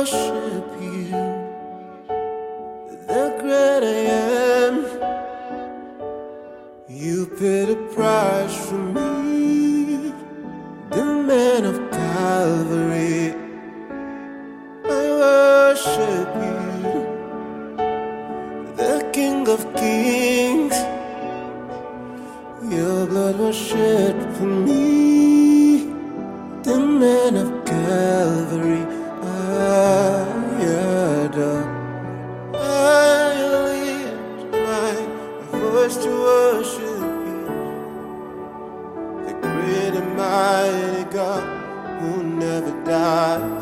worship you, the great I am. You paid a price for me, the man of Calvary. I worship you, the King of Kings. Your blood was shed for me, the man of Calvary. I adore. I lift my voice to worship you, the great and mighty God who never died.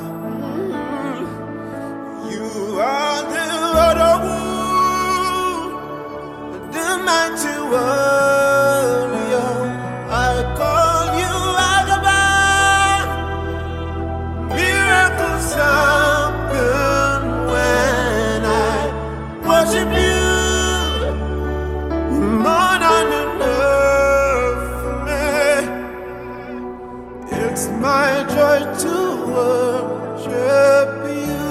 You are the Lord of war, the mighty warrior. I call you Agaba. Miracles happen when I worship you. More than enough for me. It's my joy to worship you.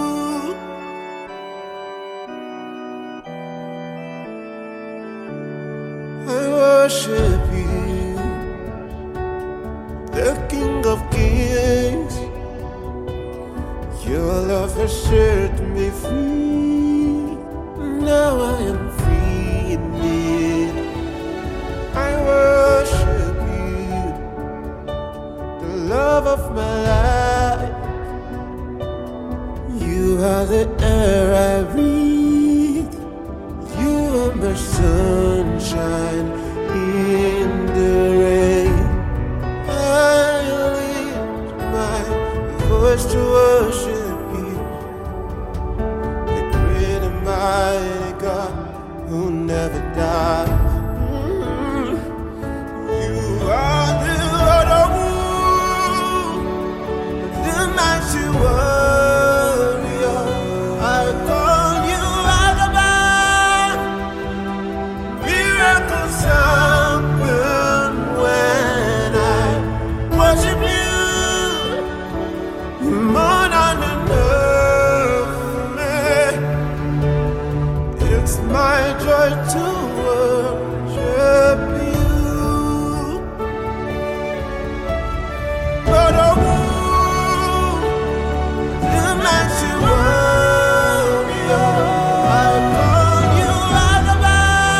I worship you, the King of Kings. Your love has set me free. Now I am free indeed. I worship you, the love of my life. You are the air I breathe. You are my sunshine in the rain. I lift my voice to worship you, the great and mighty God who never died. You are the Lord of war, the mighty warrior. I call you Agaba. Miracles happen when I worship you. More than enough for me. It's my joy to worship you. Lord of war, the mighty warrior. I call you Agaba.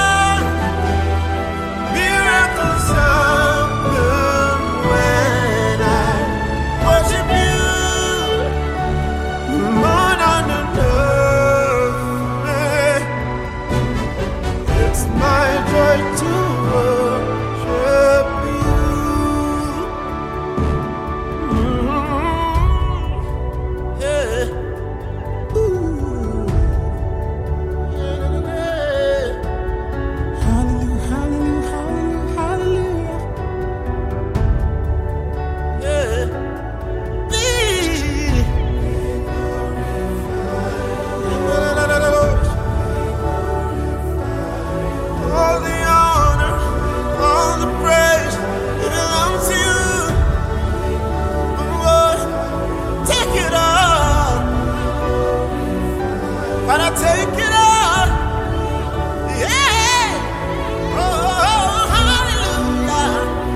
Miracles happen when I worship you. More than enough for me. It's my joy to worship you. Yeah. Ooh. Yeah. Hallelujah, hallelujah, hallelujah, hallelujah. Yeah. All the honor, all the praise, it belongs to you. Lord, take it all. But I take it all. Yeah. Oh, hallelujah.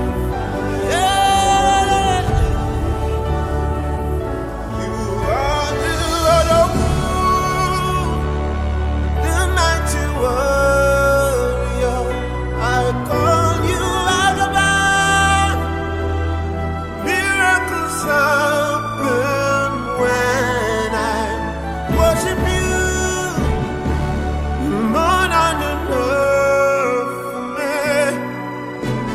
Yeah. You are the Lord of war, the mighty warrior. I call you Agaba. Miracles happen when I worship you. More than enough for me.